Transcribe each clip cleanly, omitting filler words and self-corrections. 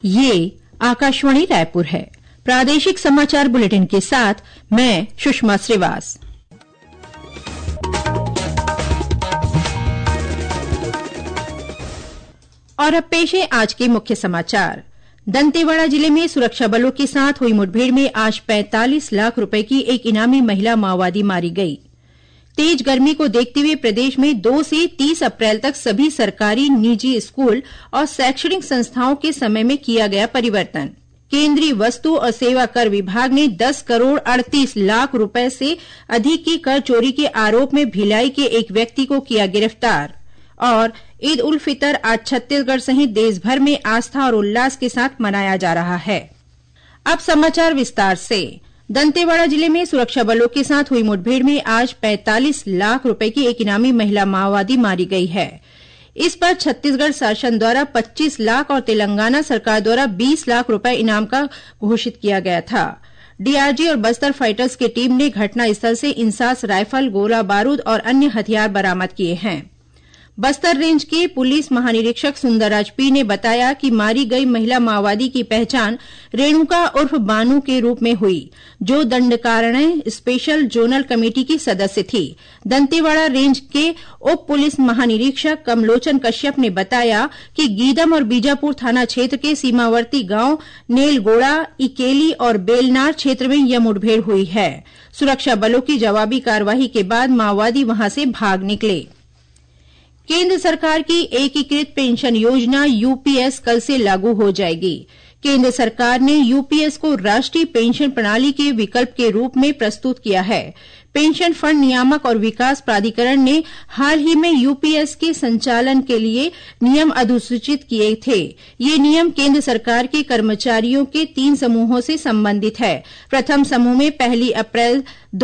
ये आकाशवाणी रायपुर है। प्रादेशिक समाचार बुलेटिन के साथ मैं सुषमा श्रीवास। और अब पेश है आज के मुख्य समाचार। दंतेवाड़ा जिले में सुरक्षा बलों के साथ हुई मुठभेड़ में आज 45 लाख रुपए की एक इनामी महिला माओवादी मारी गई। तेज गर्मी को देखते हुए प्रदेश में 2 से 30 अप्रैल तक सभी सरकारी, निजी स्कूल और शैक्षणिक संस्थाओं के समय में किया गया परिवर्तन। केंद्रीय वस्तु और सेवा कर विभाग ने 10 करोड़ 38 लाख रुपए से अधिक की कर चोरी के आरोप में भिलाई के एक व्यक्ति को किया गिरफ्तार। और ईद उल फितर आज छत्तीसगढ़ सहित देश भर में आस्था और उल्लास के साथ मनाया जा रहा है। अब समाचार विस्तार से। दंतेवाड़ा जिले में सुरक्षा बलों के साथ हुई मुठभेड़ में आज 45 लाख रुपए की एक इनामी महिला माओवादी मारी गई है। इस पर छत्तीसगढ़ शासन द्वारा 25 लाख और तेलंगाना सरकार द्वारा 20 लाख रुपए इनाम का घोषित किया गया था। डीआरजी और बस्तर फाइटर्स की टीम ने घटनास्थल से इंसास राइफल, गोला बारूद और अन्य हथियार बरामद किए हैं। बस्तर रेंज के पुलिस महानिरीक्षक सुंदरराज पी ने बताया कि मारी गई महिला माओवादी की पहचान रेणुका उर्फ बानू के रूप में हुई, जो दंडकारण्य स्पेशल जोनल कमेटी की सदस्य थी। दंतेवाड़ा रेंज के उप पुलिस महानिरीक्षक कमलोचन कश्यप ने बताया कि गीदम और बीजापुर थाना क्षेत्र के सीमावर्ती गांव नेलगोड़ा, इकेली और बेलनार क्षेत्र में यह मुठभेड़ हुई है। सुरक्षा बलों की जवाबी कार्रवाई के बाद माओवादी वहां से भाग निकले। केंद्र सरकार की एकीकृत पेंशन योजना यूपीएस कल से लागू हो जाएगी। केंद्र सरकार ने यूपीएस को राष्ट्रीय पेंशन प्रणाली के विकल्प के रूप में प्रस्तुत किया है। पेंशन फंड नियामक और विकास प्राधिकरण ने हाल ही में यूपीएस के संचालन के लिए नियम अधिसूचित किए थे। ये नियम केंद्र सरकार के कर्मचारियों के 3 समूहों से संबंधित है। प्रथम समूह में 1 अप्रैल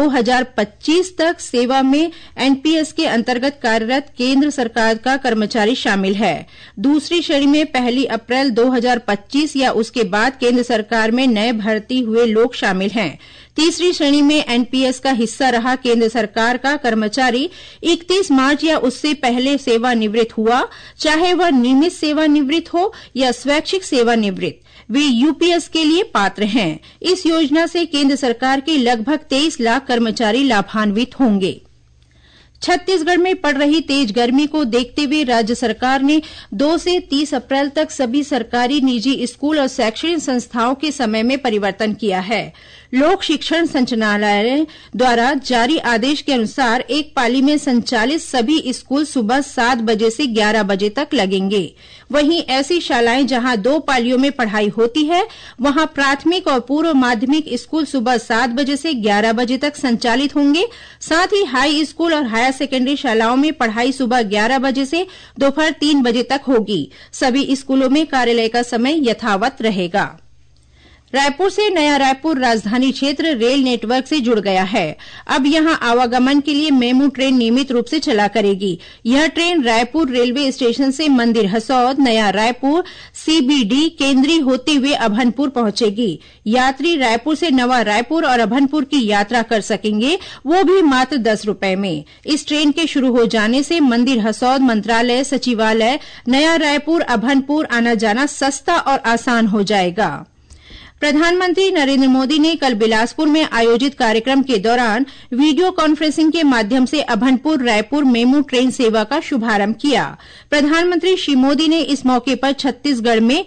2025 तक सेवा में एनपीएस के अंतर्गत कार्यरत केंद्र सरकार का कर्मचारी शामिल है। दूसरी श्रेणी में 1 अप्रैल 2025 या उसके बाद केंद्र सरकार में नए भर्ती हुए लोग शामिल हैं। तीसरी श्रेणी में एनपीएस का हिस्सा रहा केंद्र सरकार का कर्मचारी 31 मार्च या उससे पहले सेवानिवृत्त हुआ, चाहे वह नियमित सेवानिवृत्त हो या स्वैच्छिक सेवानिवृत्त, वे यूपीएस के लिए पात्र हैं। इस योजना से केंद्र सरकार के लगभग 23 लाख कर्मचारी लाभान्वित होंगे। छत्तीसगढ़ में पड़ रही तेज गर्मी को देखते हुए राज्य सरकार ने 2 से 30 अप्रैल तक सभी सरकारी, निजी स्कूल और शैक्षणिक संस्थाओं के समय में परिवर्तन किया है। लोक शिक्षण संचालनालय द्वारा जारी आदेश के अनुसार एक पाली में संचालित सभी स्कूल सुबह 7 बजे से 11 बजे तक लगेंगे। वहीं ऐसी शालाएं जहां 2 पालियों में पढ़ाई होती है, वहां प्राथमिक और पूर्व माध्यमिक स्कूल सुबह 7 बजे से 11 बजे तक संचालित होंगे। साथ ही हाई स्कूल और हायर सेकेंडरी शालाओं में पढ़ाई सुबह 11 बजे से दोपहर 3 बजे तक होगी। सभी स्कूलों में कार्यालय का समय यथावत रहेगा। रायपुर से नया रायपुर राजधानी क्षेत्र रेल नेटवर्क से जुड़ गया है। अब यहां आवागमन के लिए मेमू ट्रेन नियमित रूप से चला करेगी। यह ट्रेन रायपुर रेलवे स्टेशन से मंदिर हसौद, नया रायपुर, सीबीडी, केंद्रीय होते हुए अभनपुर पहुंचेगी। यात्री रायपुर से नवा रायपुर और अभनपुर की यात्रा कर सकेंगे, वो भी मात्र 10 रुपए में। इस ट्रेन के शुरू हो जाने से मंदिर हसौद, मंत्रालय, सचिवालय, नया रायपुर, अभनपुर आना जाना सस्ता और आसान हो जाएगा। प्रधानमंत्री नरेंद्र मोदी ने कल बिलासपुर में आयोजित कार्यक्रम के दौरान वीडियो कॉन्फ्रेंसिंग के माध्यम से अभनपुर रायपुर मेमू ट्रेन सेवा का शुभारंभ किया। प्रधानमंत्री श्री मोदी ने इस मौके पर छत्तीसगढ़ में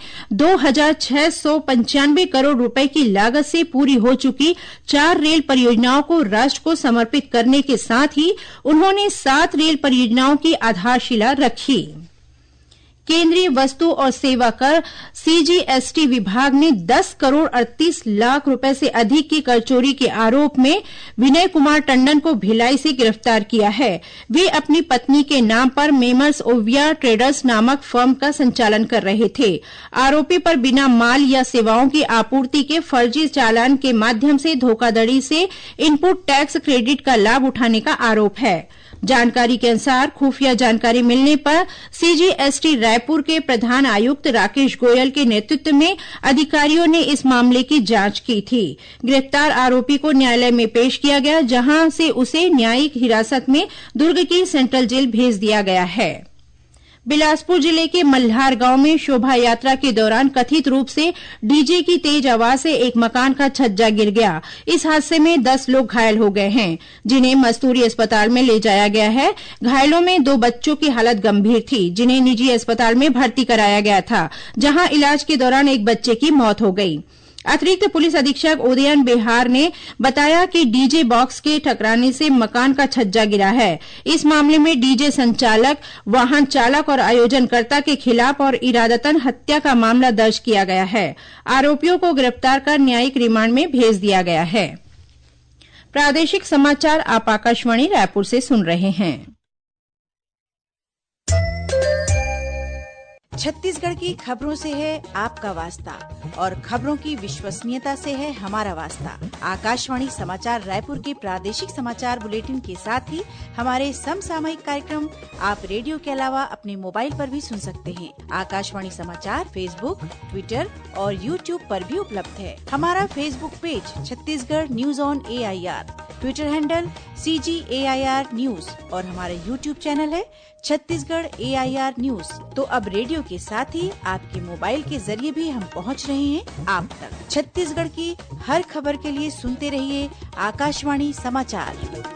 2,695 करोड़ रुपए की लागत से पूरी हो चुकी 4 रेल परियोजनाओं को राष्ट्र को समर्पित करने के साथ ही उन्होंने 7 रेल परियोजनाओं की आधारशिला रखी। केंद्रीय वस्तु और सेवा कर सीजीएसटी विभाग ने 10 करोड़ 38 लाख रुपए से अधिक की कर चोरी के आरोप में विनय कुमार टंडन को भिलाई से गिरफ्तार किया है। वे अपनी पत्नी के नाम पर मेमर्स ओविया ट्रेडर्स नामक फर्म का संचालन कर रहे थे। आरोपी पर बिना माल या सेवाओं की आपूर्ति के फर्जी चालान के माध्यम से धोखाधड़ी से इनपुट टैक्स क्रेडिट का लाभ उठाने का आरोप है। जानकारी के अनुसार खुफिया जानकारी मिलने पर सीजीएसटी रायपुर के प्रधान आयुक्त राकेश गोयल के नेतृत्व में अधिकारियों ने इस मामले की जांच की थी। गिरफ्तार आरोपी को न्यायालय में पेश किया गया, जहां से उसे न्यायिक हिरासत में दुर्ग की सेंट्रल जेल भेज दिया गया है। बिलासपुर जिले के मल्हार गांव में शोभा यात्रा के दौरान कथित रूप से डीजे की तेज आवाज से एक मकान का छज्जा गिर गया। इस हादसे में 10 लोग घायल हो गए हैं, जिन्हें मस्तूरी अस्पताल में ले जाया गया है। घायलों में 2 बच्चों की हालत गंभीर थी, जिन्हें निजी अस्पताल में भर्ती कराया गया था, जहां इलाज के दौरान एक बच्चे की मौत हो गई। अतिरिक्त पुलिस अधीक्षक उदयन बिहार ने बताया कि डीजे बॉक्स के टकराने से मकान का छज्जा गिरा है। इस मामले में डीजे संचालक, वाहन चालक और आयोजनकर्ता के खिलाफ और इरादतन हत्या का मामला दर्ज किया गया है। आरोपियों को गिरफ्तार कर न्यायिक रिमांड में भेज दिया गया है। प्रादेशिक समाचार आप आकाशवाणी रायपुर से सुन रहे हैं। छत्तीसगढ़ की खबरों से है आपका वास्ता और खबरों की विश्वसनीयता से है हमारा वास्ता। आकाशवाणी समाचार रायपुर के प्रादेशिक समाचार बुलेटिन के साथ ही हमारे समसामयिक कार्यक्रम आप रेडियो के अलावा अपने मोबाइल पर भी सुन सकते हैं। आकाशवाणी समाचार फेसबुक, ट्विटर और यूट्यूब पर भी उपलब्ध है। हमारा Facebook page Chhattisgarh news on AIR, Twitter handle CGAIR news और हमारा यूट्यूब चैनल है छत्तीसगढ़ AIR न्यूज। तो अब रेडियो के साथ ही आपके मोबाइल के जरिए भी हम पहुंच रहे हैं आप तक। छत्तीसगढ़ की हर खबर के लिए सुनते रहिए आकाशवाणी समाचार।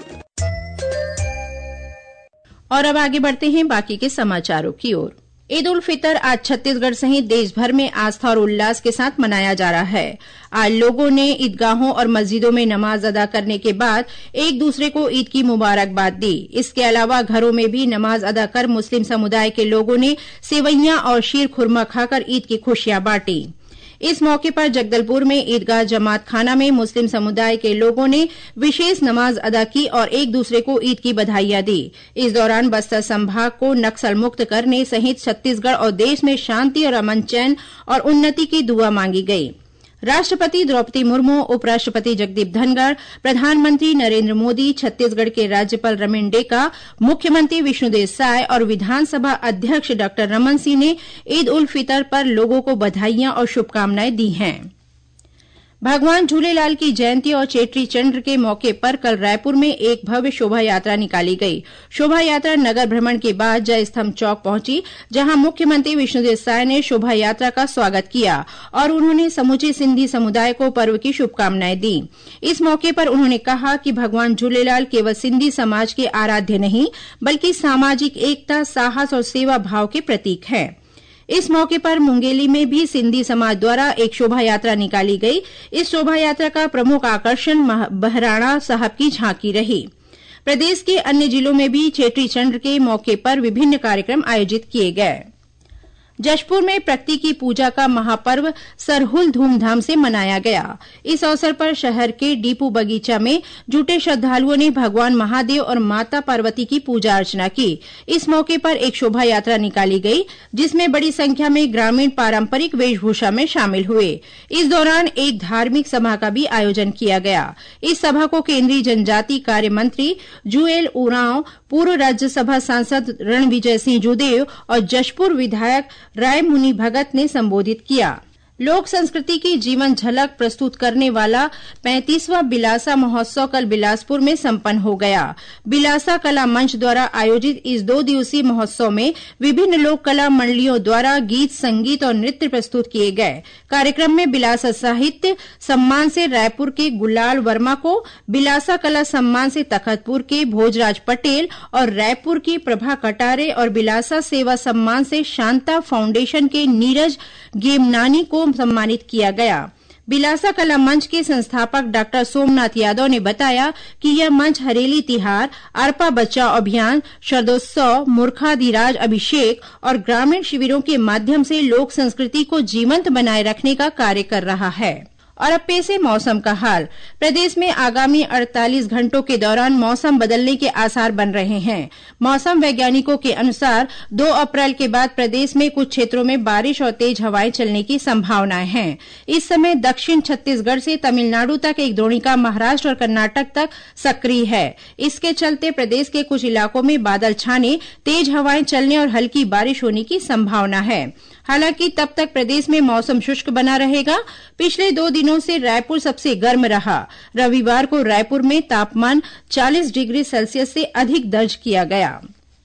और अब आगे बढ़ते हैं बाकी के समाचारों की ओर। ईद उल फितर आज छत्तीसगढ़ सहित देश भर में आस्था और उल्लास के साथ मनाया जा रहा है। आज लोगों ने ईदगाहों और मस्जिदों में नमाज अदा करने के बाद एक दूसरे को ईद की मुबारकबाद दी। इसके अलावा घरों में भी नमाज अदा कर मुस्लिम समुदाय के लोगों ने सेवइयां और शीर खुरमा खाकर ईद की खुशियां बांटी। इस मौके पर जगदलपुर में ईदगाह जमात खाना में मुस्लिम समुदाय के लोगों ने विशेष नमाज अदा की और एक दूसरे को ईद की बधाइयां दी। इस दौरान बस्तर संभाग को नक्सल मुक्त करने सहित छत्तीसगढ़ और देश में शांति और अमन चैन और उन्नति की दुआ मांगी गई। राष्ट्रपति द्रौपदी मुर्मू, उपराष्ट्रपति जगदीप धनखड़, प्रधानमंत्री नरेंद्र मोदी, छत्तीसगढ़ के राज्यपाल रमेन डेका, मुख्यमंत्री विष्णुदेव साय और विधानसभा अध्यक्ष डॉक्टर रमन सिंह ने ईद उल फितर पर लोगों को बधाइयां और शुभकामनाएं दी हैं। भगवान झूलेलाल की जयंती और चेट्री चंद्र के मौके पर कल रायपुर में एक भव्य शोभा यात्रा निकाली गई। शोभा यात्रा नगर भ्रमण के बाद जय स्तंभ चौक पहुंची, जहां मुख्यमंत्री विष्णुदेव साय ने शोभा यात्रा का स्वागत किया और उन्होंने समूचे सिंधी समुदाय को पर्व की शुभकामनाएं दी। इस मौके पर उन्होंने कहा कि भगवान झूलेलाल केवल सिंधी समाज के आराध्य नहीं, बल्कि सामाजिक एकता, साहस और सेवा भाव के प्रतीक हैं। इस मौके पर मुंगेली में भी सिंधी समाज द्वारा एक शोभा यात्रा निकाली गई। इस शोभा यात्रा का प्रमुख आकर्षण बहराणा साहब की झांकी रही। प्रदेश के अन्य जिलों में भी चेट्री चंद्र के मौके पर विभिन्न कार्यक्रम आयोजित किए गए। जशपुर में प्रकृति की पूजा का महापर्व सरहुल धूमधाम से मनाया गया। इस अवसर पर शहर के डीपू बगीचा में जुटे श्रद्धालुओं ने भगवान महादेव और माता पार्वती की पूजा अर्चना की। इस मौके पर एक शोभा यात्रा निकाली गई, जिसमें बड़ी संख्या में ग्रामीण पारंपरिक वेशभूषा में शामिल हुए। इस दौरान एक धार्मिक सभा का भी आयोजन किया गया। इस सभा को केंद्रीय जनजातीय कार्य मंत्री जुएल उरांव, पूर्व राज्यसभा सांसद रणविजय सिंह जूदेव और जशपुर विधायक राय मुनि भगत ने संबोधित किया। लोक संस्कृति की जीवन झलक प्रस्तुत करने वाला 35वां बिलासा महोत्सव कल बिलासपुर में संपन्न हो गया। बिलासा कला मंच द्वारा आयोजित इस 2 दिवसीय महोत्सव में विभिन्न लोक कला मंडलियों द्वारा गीत, संगीत और नृत्य प्रस्तुत किए गए। कार्यक्रम में बिलासा साहित्य सम्मान से रायपुर के गुलाल वर्मा को, बिलासा कला सम्मान से तखतपुर के भोजराज पटेल और रायपुर की प्रभा कटारे और बिलासा सेवा सम्मान से शांता फाउंडेशन के नीरज गेमनानी को सम्मानित किया गया। बिलासा कला मंच के संस्थापक डॉक्टर सोमनाथ यादव ने बताया कि यह मंच हरेली तिहार, अरपा बचाओ अभियान, शरदोत्सव, मूर्खाधिराज अभिषेक और ग्रामीण शिविरों के माध्यम से लोक संस्कृति को जीवंत बनाए रखने का कार्य कर रहा है। और अब पेश है मौसम का हाल। प्रदेश में आगामी 48 घंटों के दौरान मौसम बदलने के आसार बन रहे हैं। मौसम वैज्ञानिकों के अनुसार 2 अप्रैल के बाद प्रदेश में कुछ क्षेत्रों में बारिश और तेज हवाएं चलने की संभावनाएं हैं। इस समय दक्षिण छत्तीसगढ़ से तमिलनाडु तक एक द्रोणिका महाराष्ट्र और कर्नाटक तक सक्रिय है। इसके चलते प्रदेश के कुछ इलाकों में बादल छाने, तेज हवाएं चलने और हल्की बारिश होने की संभावना है। हालांकि तब तक प्रदेश में मौसम शुष्क बना रहेगा। पिछले 2 दिनों से रायपुर सबसे गर्म रहा। रविवार को रायपुर में तापमान 40 डिग्री सेल्सियस से अधिक दर्ज किया गया।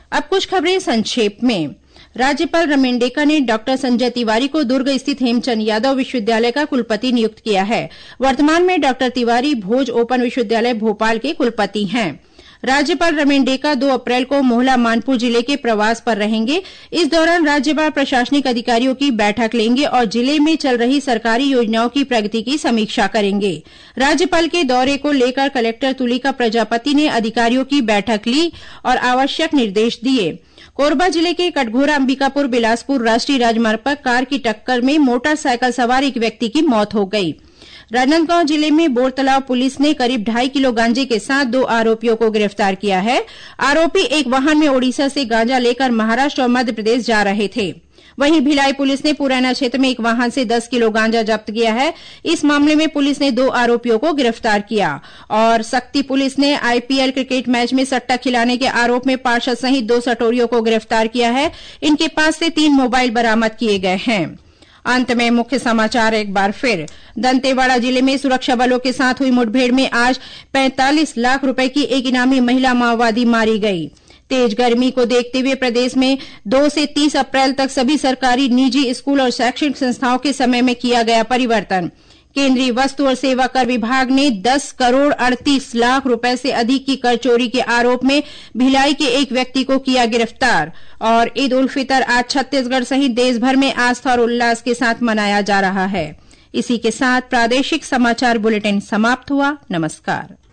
अब कुछ खबरें संक्षेप में। राज्यपाल रमेंडेका ने डॉक्टर संजय तिवारी को दुर्ग स्थित हेमचंद यादव विश्वविद्यालय का कुलपति नियुक्त किया है। वर्तमान में डॉक्टर तिवारी भोज ओपन विश्वविद्यालय भोपाल के कुलपति हैं। राज्यपाल रमेंडेका 2 अप्रैल को मोहला मानपुर जिले के प्रवास पर रहेंगे। इस दौरान राज्यपाल प्रशासनिक अधिकारियों की बैठक लेंगे और जिले में चल रही सरकारी योजनाओं की प्रगति की समीक्षा करेंगे। राज्यपाल के दौरे को लेकर कलेक्टर तुलिका प्रजापति ने अधिकारियों की बैठक ली और आवश्यक निर्देश दिए। कोरबा जिले के कटघोरा अंबिकापुर बिलासपुर राष्ट्रीय राजमार्ग पर कार की टक्कर में मोटरसाइकिल सवार एक व्यक्ति की मौत हो गई। राजनांदगांव जिले में बोरतलाव पुलिस ने करीब 2.5 किलो गांजे के साथ 2 आरोपियों को गिरफ्तार किया है। आरोपी एक वाहन में ओडिशा से गांजा लेकर महाराष्ट्र और मध्य प्रदेश जा रहे थे। वहीं भिलाई पुलिस ने पुरैना क्षेत्र में एक वाहन से 10 किलो गांजा जब्त किया है। इस मामले में पुलिस ने 2 आरोपियों को गिरफ्तार किया। और सक्ती पुलिस ने आईपीएल क्रिकेट मैच में सट्टा खिलाने के आरोप में पार्षद सहित 2 सटोरियों को गिरफ्तार किया है। इनके पास से 3 मोबाइल बरामद किए गए हैं। अंत में मुख्य समाचार एक बार फिर। दंतेवाड़ा जिले में सुरक्षा बलों के साथ हुई मुठभेड़ में आज 45 लाख रुपए की एक इनामी महिला माओवादी मारी गई। तेज गर्मी को देखते हुए प्रदेश में 2 से 30 अप्रैल तक सभी सरकारी, निजी स्कूल और शैक्षणिक संस्थाओं के समय में किया गया परिवर्तन। केंद्रीय वस्तु और सेवा कर विभाग ने 10 करोड़ 38 लाख रुपए से अधिक की कर चोरी के आरोप में भिलाई के एक व्यक्ति को किया गिरफ्तार। और ईद उल फितर आज छत्तीसगढ़ सहित देश भर में आस्था और उल्लास के साथ मनाया जा रहा है। इसी के साथ प्रादेशिक समाचार बुलेटिन समाप्त हुआ। नमस्कार।